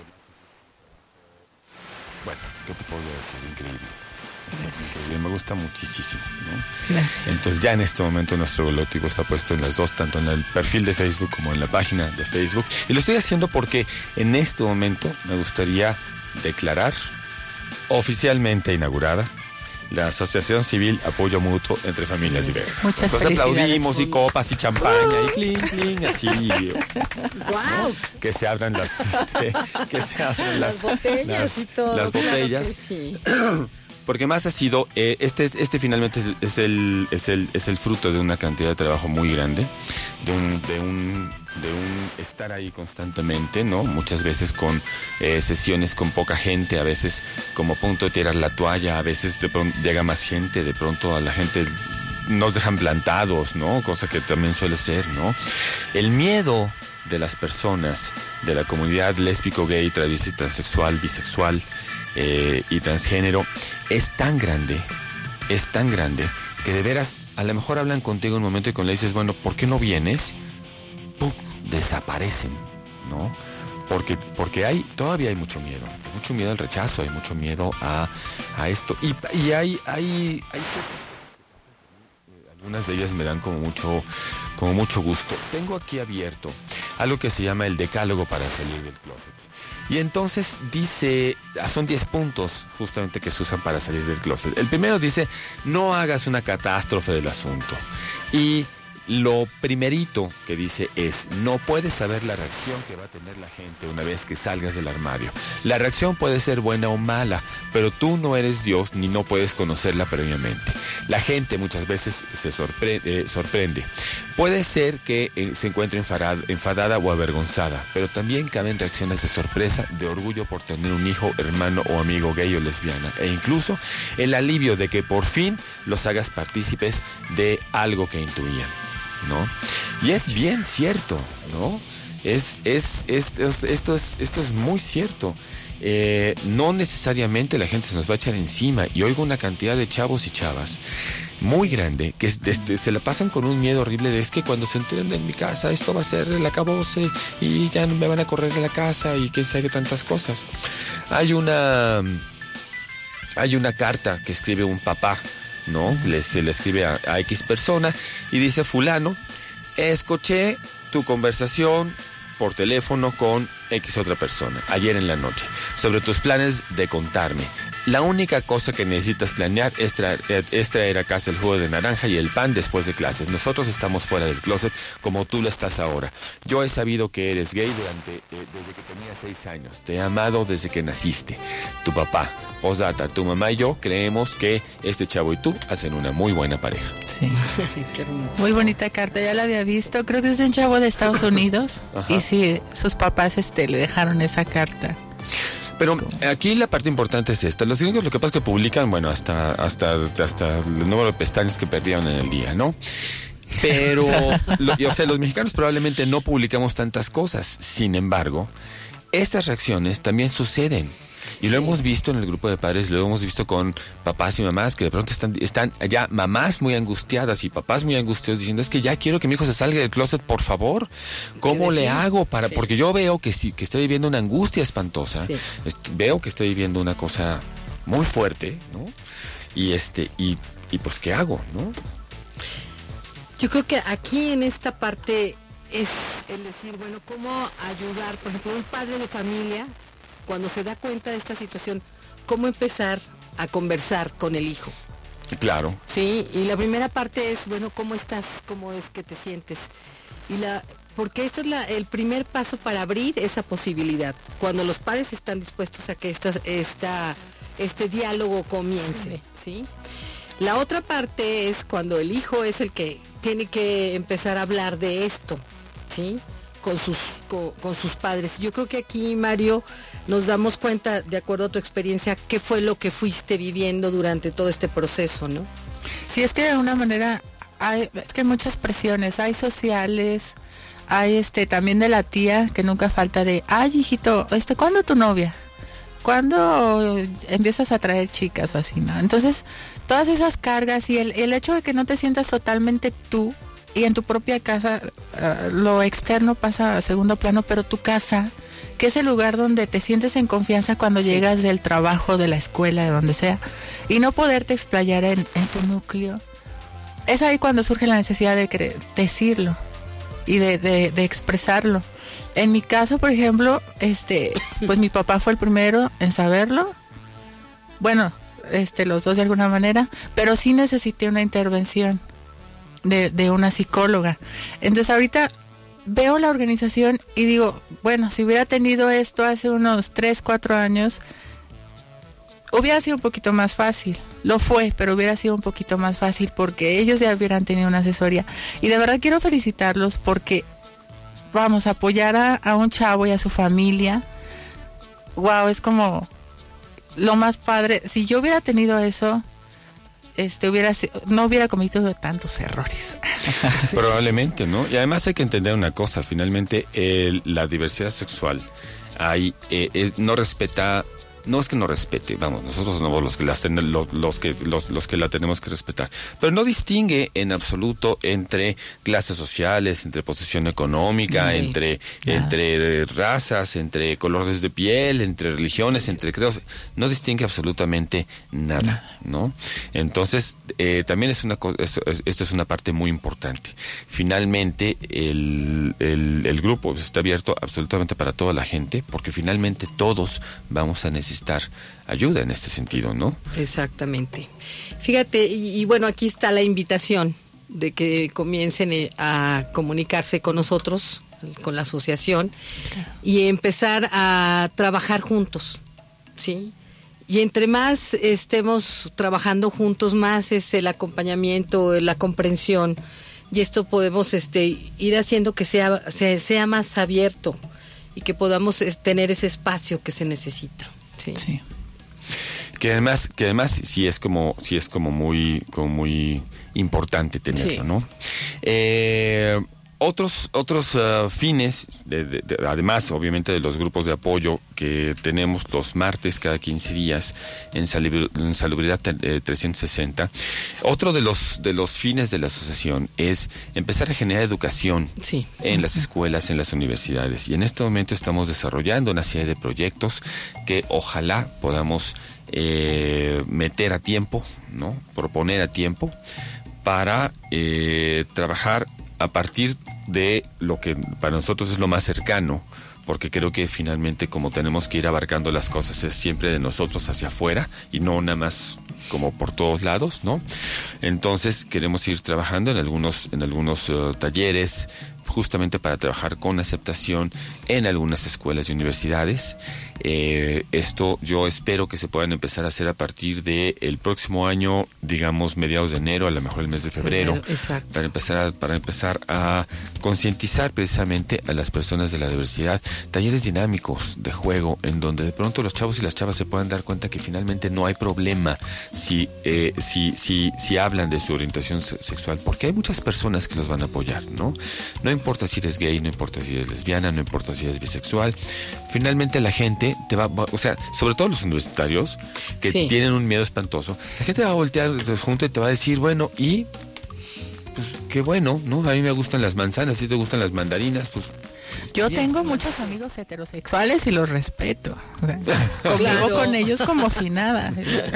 bueno, ¿qué te puedo decir? Increíble. Increíble. Me gusta muchísimo, ¿no? Gracias. Entonces ya en este momento nuestro logotipo está puesto en las dos, tanto en el perfil de Facebook como en la página de Facebook. Y lo estoy haciendo porque en este momento me gustaría declarar oficialmente inaugurada la Asociación Civil Apoyo Mutuo entre Familias Diversas. Muchas Entonces felicidades. aplaudimos y copas y champaña y clink, clink, así. ¡Wow! ¿No? Que se abran las, este, que se abran las, las botellas las, y todo. Las botellas. Claro que sí. Porque más ha sido, eh, este, este finalmente es, es, el, es, el, es el fruto de una cantidad de trabajo muy grande, de un, de un, de un estar ahí constantemente, ¿no? Muchas veces con eh, sesiones con poca gente, a veces como a punto de tirar la toalla, a veces de pronto llega más gente, de pronto a la gente nos dejan plantados, ¿no? Cosa que también suele ser, ¿no? El miedo de las personas de la comunidad lésbico, gay, travesti, transexual, bisexual, Eh, y transgénero es tan grande, es tan grande que de veras a lo mejor hablan contigo un momento y cuando le dices, bueno, ¿por qué no vienes? ¡Pum! Desaparecen, ¿no? Porque, porque hay, todavía hay mucho miedo, hay mucho miedo al rechazo, hay mucho miedo a, a esto y, y hay, hay, hay algunas de ellas me dan como mucho, como mucho gusto. Tengo aquí abierto algo que se llama el decálogo para salir del closet. Y entonces dice, son diez puntos justamente que se usan para salir del closet. El primero dice, no hagas una catástrofe del asunto. Y lo primerito que dice es, no puedes saber la reacción que va a tener la gente una vez que salgas del armario. La reacción puede ser buena o mala, pero tú no eres Dios ni no puedes conocerla previamente. La gente muchas veces se sorprende. Eh, sorprende. Puede ser que eh, se encuentre enfadada, enfadada o avergonzada, pero también caben reacciones de sorpresa, de orgullo por tener un hijo, hermano o amigo gay o lesbiana, e incluso el alivio de que por fin los hagas partícipes de algo que intuían, ¿no? Y es bien cierto, ¿no? Es, es, es, es esto es, esto es muy cierto. Eh, no necesariamente la gente se nos va a echar encima, y oigo una cantidad de chavos y chavas muy grande que este, se la pasan con un miedo horrible de es que cuando se enteren en mi casa esto va a ser el acabose y ya me van a correr de la casa y quién sabe tantas cosas. Hay una hay una carta que escribe un papá, ¿no? Le, se le escribe a, a X persona y dice: fulano, escuché tu conversación por teléfono con X otra persona ayer en la noche sobre tus planes de contarme. La única cosa que necesitas planear es traer, es traer a casa el jugo de naranja y el pan después de clases. Nosotros estamos fuera del closet como tú lo estás ahora. Yo he sabido que eres gay durante, eh, desde que tenías seis años. Te he amado desde que naciste. Tu papá, posdata, tu mamá y yo creemos que este chavo y tú hacen una muy buena pareja. Sí. Qué hermoso. Muy bonita carta, ya la había visto. Creo que es de un chavo de Estados Unidos. Y sí, sus papás este, le dejaron esa carta. Pero aquí la parte importante es esta. Los gringos lo que pasa es que publican, bueno, hasta hasta hasta el número de pestañas que perdieron en el día, ¿no? Pero, lo, o sea, los mexicanos probablemente no publicamos tantas cosas. Sin embargo, estas reacciones también suceden. Y sí. Lo hemos visto en el grupo de padres, lo hemos visto con papás y mamás que de pronto están, están ya mamás muy angustiadas y papás muy angustiados diciendo, es que ya quiero que mi hijo se salga del closet, por favor. ¿Cómo le hago para...? Sí. Porque yo veo que sí, que estoy viviendo una angustia espantosa. Sí. Est- veo que estoy viviendo una cosa muy fuerte, ¿no? Y este, y, y pues, ¿qué hago, no? Yo creo que aquí en esta parte es el decir, bueno, ¿cómo ayudar? Por ejemplo, un padre de familia, cuando se da cuenta de esta situación, ¿cómo empezar a conversar con el hijo? Claro. Sí, y la primera parte es, bueno, ¿cómo estás? ¿Cómo es que te sientes? Y la, porque esto es la, el primer paso para abrir esa posibilidad, cuando los padres están dispuestos a que esta, esta, este diálogo comience, ¿sí? La otra parte es cuando el hijo es el que tiene que empezar a hablar de esto, ¿sí? Con sus, con, con sus padres. Yo creo que aquí, Mario, nos damos cuenta, de acuerdo a tu experiencia, qué fue lo que fuiste viviendo durante todo este proceso, ¿no? Sí, es que de alguna manera hay, es que hay muchas presiones, hay sociales, hay este también de la tía, que nunca falta de, ay, hijito, este, ¿cuándo tu novia? ¿Cuándo empiezas a traer chicas o así, no? Entonces, todas esas cargas y el, el hecho de que no te sientas totalmente tú y en tu propia casa, uh, lo externo pasa a segundo plano, pero tu casa, que es el lugar donde te sientes en confianza cuando sí. llegas del trabajo, de la escuela, de donde sea, y no poderte explayar en, en tu núcleo, es ahí cuando surge la necesidad de cre- decirlo y de, de, de expresarlo. En mi caso, por ejemplo, este, pues mi papá fue el primero en saberlo. Bueno, este, los dos de alguna manera, pero sí necesité una intervención de, de una psicóloga. Entonces ahorita veo la organización y digo, bueno, si hubiera tenido esto hace unos tres, cuatro años, hubiera sido un poquito más fácil. Lo fue, pero hubiera sido un poquito más fácil porque ellos ya hubieran tenido una asesoría. Y de verdad quiero felicitarlos porque vamos a apoyar a, a un chavo y a su familia. Wow, es como lo más padre. Si yo hubiera tenido eso, este hubiera no hubiera cometido tantos errores. Probablemente, ¿no? Y además hay que entender una cosa, finalmente el, la diversidad sexual hay, eh, es, no respeta. No es que no respete, vamos, nosotros somos los que, las ten, los, los, que, los, los que la tenemos que respetar, pero no distingue en absoluto entre clases sociales, entre posición económica, sí, entre, entre razas, entre colores de piel, entre religiones, entre credos, no distingue absolutamente nada, ¿no? Entonces, eh, también es una cosa, es, es, esta es una parte muy importante. Finalmente, el, el, el grupo está abierto absolutamente para toda la gente, porque finalmente todos vamos a necesitar ayuda en este sentido, ¿no? Exactamente. Fíjate, y, y bueno, aquí está la invitación de que comiencen a comunicarse con nosotros, con la asociación, claro, y empezar a trabajar juntos, ¿sí? Y entre más estemos trabajando juntos, más es el acompañamiento, la comprensión, y esto podemos este ir haciendo que sea, sea, sea más abierto y que podamos es, tener ese espacio que se necesita. Sí. Sí. Que además, que además sí es como, sí es como muy, como muy importante tenerlo, sí, ¿no? Eh, otros, otros uh, fines, de, de, de, además, obviamente, de los grupos de apoyo que tenemos los martes cada quince días en, salubri, en Salubridad eh, trescientos sesenta. Otro de los, de los fines de la asociación es empezar a generar educación, sí, en las escuelas, en las universidades. Y en este momento estamos desarrollando una serie de proyectos que ojalá podamos eh, meter a tiempo, ¿no? Proponer a tiempo para eh, trabajar a partir de lo que para nosotros es lo más cercano, porque creo que finalmente como tenemos que ir abarcando las cosas es siempre de nosotros hacia afuera y no nada más como por todos lados, ¿no? Entonces queremos ir trabajando en algunos en algunos uh, talleres justamente para trabajar con aceptación en algunas escuelas y universidades. Eh, esto yo espero que se puedan empezar a hacer a partir de el próximo año, digamos mediados de enero, a lo mejor el mes de febrero, exacto, para empezar a, para empezar a concientizar precisamente a las personas de la diversidad, talleres dinámicos de juego en donde de pronto los chavos y las chavas se puedan dar cuenta que finalmente no hay problema si eh, si si si hablan de su orientación sexual, porque hay muchas personas que los van a apoyar, ¿no? No hay importa si eres gay, no importa si eres lesbiana, no importa si eres bisexual. Finalmente la gente te va, o sea, sobre todo los universitarios que sí. tienen un miedo espantoso, la gente va a voltear junto y te va a decir, bueno, y pues qué bueno, ¿no? A mí me gustan las manzanas, si te gustan las mandarinas, pues... Yo bien. Tengo muchos amigos heterosexuales y los respeto. O sea, convivo claro. con ellos como si nada.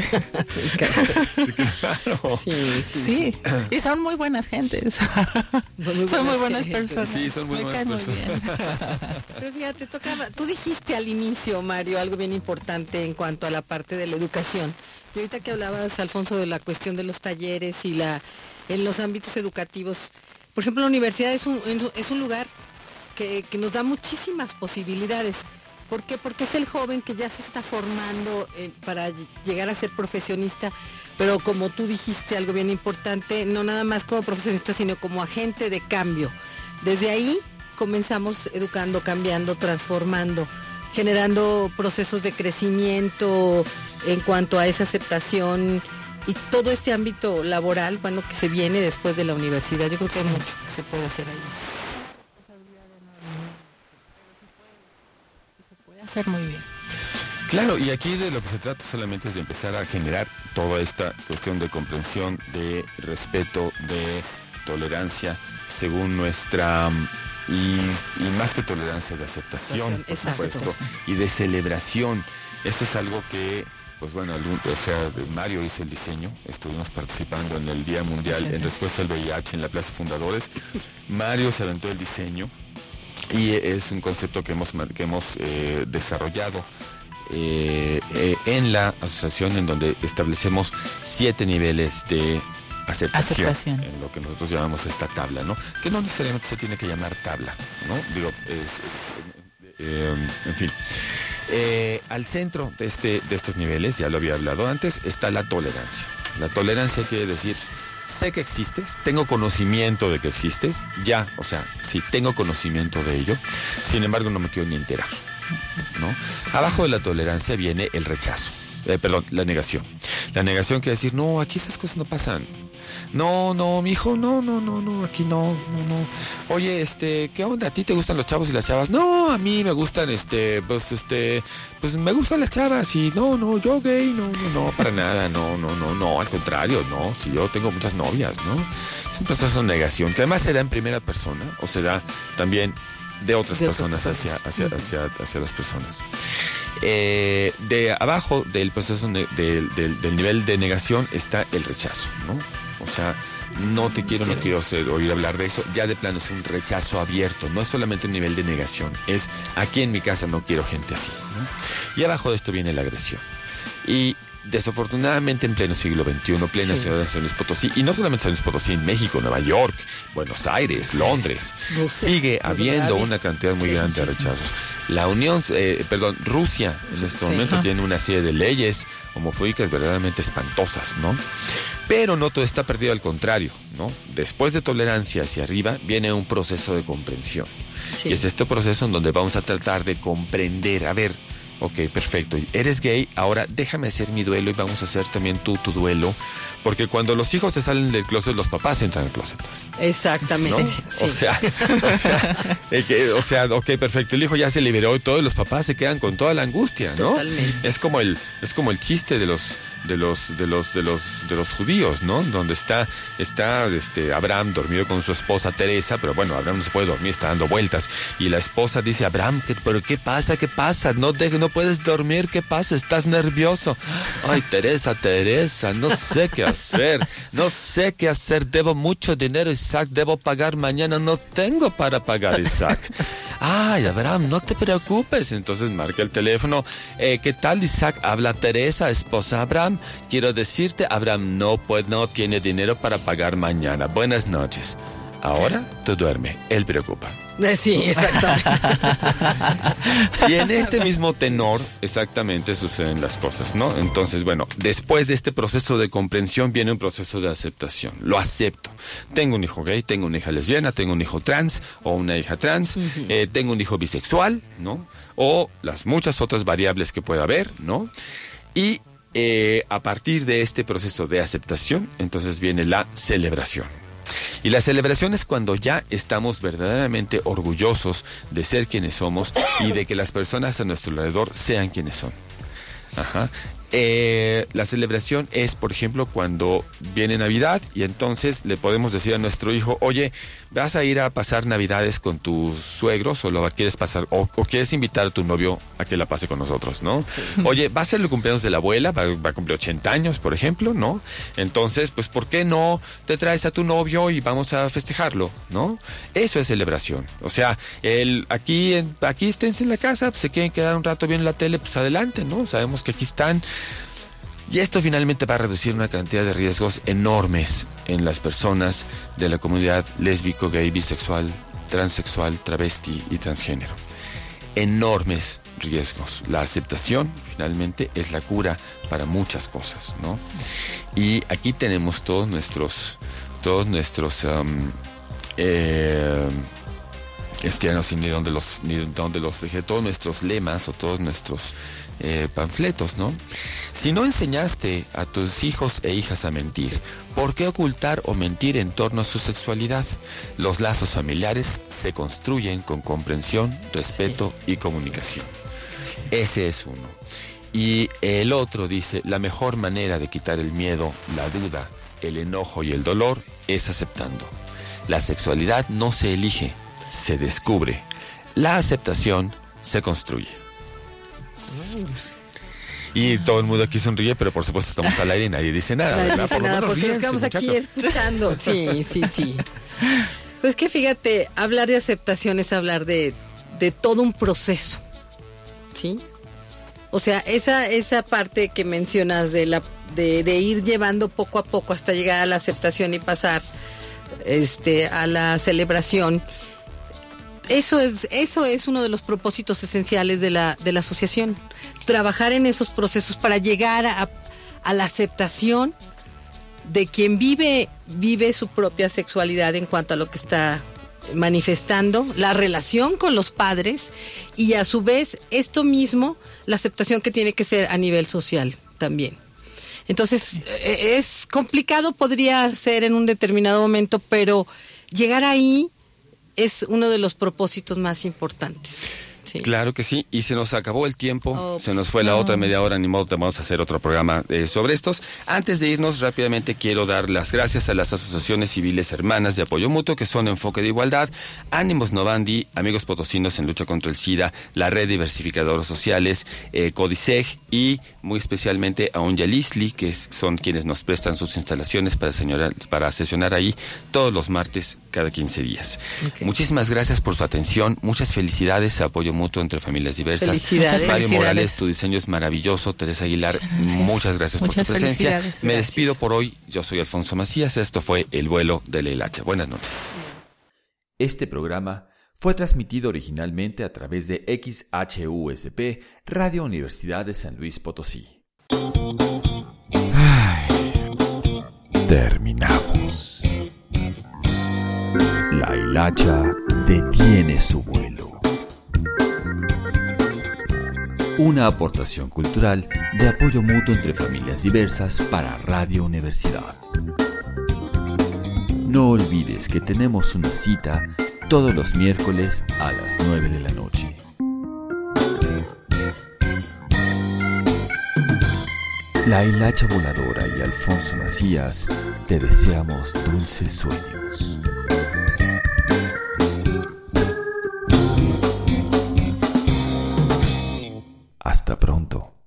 Claro. Sí, sí, sí, sí. Y son muy buenas gentes. Muy buenas son muy buenas gente. personas. Sí, son muy Me buenas personas. Pero fíjate, tocaba, tú dijiste al inicio, Mario, algo bien importante en cuanto a la parte de la educación. Y ahorita que hablabas, Alfonso, de la cuestión de los talleres y la en los ámbitos educativos, por ejemplo, la universidad es un, es un lugar que, que nos da muchísimas posibilidades. ¿Por qué? Porque es el joven que ya se está formando eh, para llegar a ser profesionista, pero como tú dijiste, algo bien importante, no nada más como profesionista, sino como agente de cambio. Desde ahí comenzamos educando, cambiando, transformando, generando procesos de crecimiento en cuanto a esa aceptación y todo este ámbito laboral, bueno, que se viene después de la universidad. Yo creo que hay mucho que se puede hacer ahí. Hacer muy bien. Claro, y aquí de lo que se trata solamente es de empezar a generar toda esta cuestión de comprensión, de respeto, de tolerancia, según nuestra... Y, y más que tolerancia, de aceptación, por supuesto, y de celebración. Esto es algo que, pues bueno, algún, o sea, Mario hizo el diseño, estuvimos participando en el Día Mundial en respuesta al V I H en la Plaza Fundadores. Mario se aventó el diseño. Y es un concepto que hemos, que hemos eh, desarrollado eh, eh, en la asociación, en donde establecemos siete niveles de aceptación, aceptación, en lo que nosotros llamamos esta tabla, ¿no? Que no necesariamente se tiene que llamar tabla, ¿no? Digo, es, eh, eh, en fin. Eh, al centro de, este, de estos niveles, ya lo había hablado antes, está la tolerancia. La tolerancia quiere decir... Sé que existes, tengo conocimiento de que existes, ya, o sea, sí, tengo conocimiento de ello, sin embargo no me quiero ni enterar, ¿no? Abajo de la tolerancia viene el rechazo, eh, perdón, la negación. La negación quiere decir, no, aquí esas cosas no pasan. No, no, mi hijo, no, no, no, no, aquí no, no, no. Oye, este, ¿qué onda? ¿A ti te gustan los chavos y las chavas? No, a mí me gustan, este, pues, este, pues me gustan las chavas y no, no, yo gay, no, no, no, para nada, no, no, no, no, al contrario, no, si yo tengo muchas novias, ¿no? Es un proceso de negación que además se da en primera persona o se da también de otras de personas hacia, hacia, hacia, hacia las personas. Eh, de abajo del proceso de, de, de, del nivel de negación está el rechazo, ¿no? O sea, no te quiero, no quiero ser, oír hablar de eso. Ya de plano es un rechazo abierto. No es solamente un nivel de negación. Es aquí en mi casa no quiero gente así, ¿no? Y abajo de esto viene la agresión. Y desafortunadamente en pleno siglo veintiuno, plena sí. ciudad de San Luis Potosí, y no solamente San Luis Potosí, en México, Nueva York, Buenos Aires, Londres, no sé, sigue habiendo una cantidad muy sí, grande de rechazos. La Unión, eh, perdón, Rusia en este sí, momento ajá. tiene una serie de leyes homofóbicas verdaderamente espantosas, ¿no? Pero no todo está perdido, al contrario, ¿no? Después de tolerancia hacia arriba viene un proceso de comprensión. Sí. Y es este proceso en donde vamos a tratar de comprender, a ver, ok, perfecto, eres gay, ahora déjame hacer mi duelo y vamos a hacer también tú tu duelo, porque cuando los hijos se salen del closet, los papás entran al closet. Exactamente. ¿No? Sí. O sea, o sea, eh, que, o sea, ok, perfecto, el hijo ya se liberó y todos los papás se quedan con toda la angustia, ¿no? Totalmente. Es como el, es como el chiste de los, de los, de los, de los, de los judíos, ¿no? Donde está, está, este, Abraham dormido con su esposa Teresa, pero bueno, Abraham no se puede dormir, está dando vueltas, y la esposa dice, Abraham, ¿qué, pero qué pasa, qué pasa? No deje, no puedes dormir, ¿qué pasa? Estás nervioso. Ay, Teresa, Teresa, no sé qué hacer, no sé qué hacer, debo mucho dinero, Isaac, debo pagar mañana, no tengo para pagar, Isaac. Ay, Abraham, no te preocupes. Entonces marca el teléfono, eh, ¿qué tal, Isaac? Habla Teresa, esposa Abraham, quiero decirte, Abraham no puede, no tiene dinero para pagar mañana, buenas noches. Ahora tú duerme, él preocupa. Sí, exactamente. Y en este mismo tenor exactamente suceden las cosas, ¿no? Entonces, bueno, después de este proceso de comprensión viene un proceso de aceptación. Lo acepto. Tengo un hijo gay, tengo una hija lesbiana, tengo un hijo trans o una hija trans, uh-huh. eh, tengo un hijo bisexual, ¿no? O las muchas otras variables que pueda haber, ¿no? Y eh, a partir de este proceso de aceptación, entonces viene la celebración. Y la celebración es cuando ya estamos verdaderamente orgullosos de ser quienes somos y de que las personas a nuestro alrededor sean quienes son. Ajá. Eh, la celebración es, por ejemplo, cuando viene Navidad y entonces le podemos decir a nuestro hijo, oye, vas a ir a pasar Navidades con tus suegros o lo quieres pasar o, o quieres invitar a tu novio a que la pase con nosotros, ¿no? Sí. Oye, va a ser el cumpleaños de la abuela, va, va a cumplir ochenta años, por ejemplo, ¿no? Entonces, pues, ¿por qué no te traes a tu novio y vamos a festejarlo, ¿no? Eso es celebración. O sea, el aquí, en, aquí esténse en la casa, pues, se quieren quedar un rato viendo la tele, pues adelante, ¿no? Sabemos que aquí están. Y esto finalmente va a reducir una cantidad de riesgos enormes en las personas de la comunidad lésbico, gay, bisexual, transexual, travesti y transgénero. Enormes riesgos. La aceptación finalmente es la cura para muchas cosas, ¿no? Y aquí tenemos todos nuestros, todos nuestros, um, eh, es que ya no sé ni dónde los, ni dónde los dejé, todos nuestros lemas o todos nuestros Eh, panfletos, ¿no? Si no enseñaste a tus hijos e hijas a mentir, ¿por qué ocultar o mentir en torno a su sexualidad? Los lazos familiares se construyen con comprensión, respeto y comunicación. Ese es uno. Y el otro dice, la mejor manera de quitar el miedo, la duda, el enojo y el dolor es aceptando. La sexualidad no se elige, se descubre. La aceptación se construye. Y todo el mundo aquí sonríe, pero por supuesto estamos al aire y nadie dice nada. Nadie ¿verdad? dice Por lo nada menos porque ríense, estamos aquí muchachos. escuchando. Sí, sí, sí. Pues que fíjate, hablar de aceptación es hablar de, de todo un proceso, ¿sí? O sea, esa, esa parte que mencionas de, la, de, de ir llevando poco a poco hasta llegar a la aceptación y pasar este, a la celebración. Eso es, eso es uno de los propósitos esenciales de la, de la asociación. Trabajar en esos procesos para llegar a, a la aceptación de quien vive, vive su propia sexualidad en cuanto a lo que está manifestando, la relación con los padres y a su vez esto mismo, la aceptación que tiene que ser a nivel social también. Entonces, es complicado, podría ser en un determinado momento, pero llegar ahí es uno de los propósitos más importantes. Sí. Claro que sí, y se nos acabó el tiempo, oh, se nos fue la no. otra media hora, ni modo, vamos a hacer otro programa eh, sobre estos. Antes de irnos, rápidamente quiero dar las gracias a las asociaciones civiles hermanas de apoyo mutuo, que son Enfoque de Igualdad, Ánimos Novandi, Amigos Potosinos en Lucha contra el SIDA, la Red Diversificadores Sociales, eh, Codiseg y muy especialmente a Onja Lisli, que es, son quienes nos prestan sus instalaciones para, señora, para sesionar ahí todos los martes cada quince días. Okay. Muchísimas gracias por su atención, muchas felicidades a Apoyo Mutuo entre Familias Diversas. Felicidades. Mario Felicidades. Morales, tu diseño es maravilloso. Teresa Aguilar, muchas gracias, muchas gracias muchas por tu presencia. Me gracias. despido por hoy. Yo soy Alfonso Macías. Esto fue El Vuelo de la Hilacha. Buenas noches. Este programa fue transmitido originalmente a través de X H U S P, Radio Universidad de San Luis Potosí. Ay, terminamos. La hilacha detiene su vuelo. Una aportación cultural de apoyo mutuo entre familias diversas para Radio Universidad. No olvides que tenemos una cita todos los miércoles a las nueve de la noche. La hilacha voladora y Alfonso Macías te deseamos dulces sueños. Hasta pronto.